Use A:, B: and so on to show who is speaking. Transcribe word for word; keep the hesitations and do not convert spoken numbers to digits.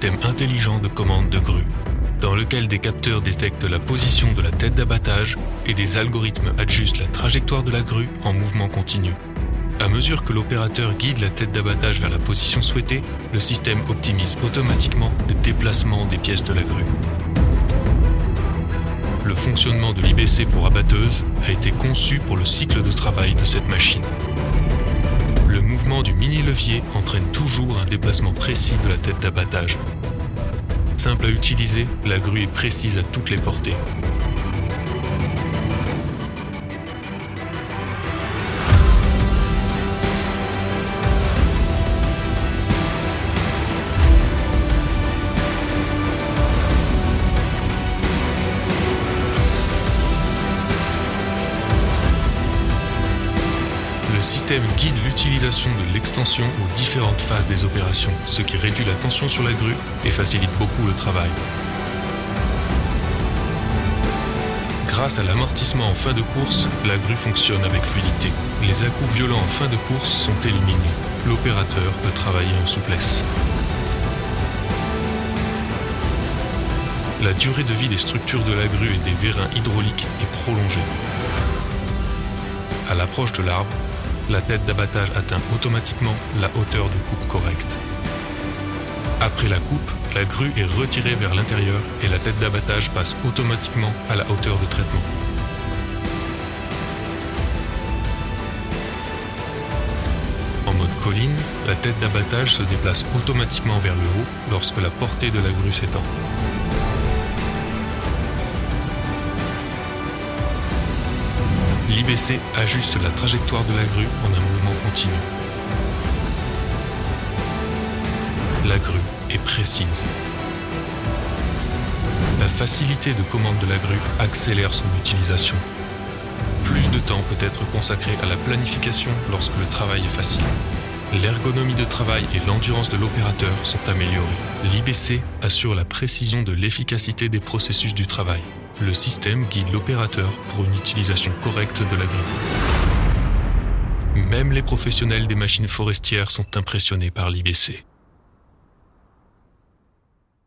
A: système intelligent de commande de grue, dans lequel des capteurs détectent la position de la tête d'abattage et des algorithmes ajustent la trajectoire de la grue en mouvement continu. À mesure que l'opérateur guide la tête d'abattage vers la position souhaitée, le système optimise automatiquement le déplacement des pièces de la grue. Le fonctionnement de l'I B C pour abatteuse a été conçu pour le cycle de travail de cette machine. Le mouvement du mini-levier entraîne toujours un déplacement précis de la tête d'abattage. Simple à utiliser, la grue est précise à toutes les portées. Le système guide l'utilisation de l'extension aux différentes phases des opérations, ce qui réduit la tension sur la grue et facilite beaucoup le travail. Grâce à l'amortissement en fin de course, la grue fonctionne avec fluidité. Les à-coups violents en fin de course sont éliminés. L'opérateur peut travailler en souplesse. La durée de vie des structures de la grue et des vérins hydrauliques est prolongée. À l'approche de l'arbre, la tête d'abattage atteint automatiquement la hauteur de coupe correcte. Après la coupe, la grue est retirée vers l'intérieur et la tête d'abattage passe automatiquement à la hauteur de traitement. En mode colline, la tête d'abattage se déplace automatiquement vers le haut lorsque la portée de la grue s'étend. L'I B C ajuste la trajectoire de la grue en un mouvement continu. La grue est précise. La facilité de commande de la grue accélère son utilisation. Plus de temps peut être consacré à la planification lorsque le travail est facile. L'ergonomie de travail et l'endurance de l'opérateur sont améliorées. L'I B C assure la précision de l'efficacité des processus du travail. Le système guide l'opérateur pour une utilisation correcte de la grue. Même les professionnels des machines forestières sont impressionnés par l'I B C.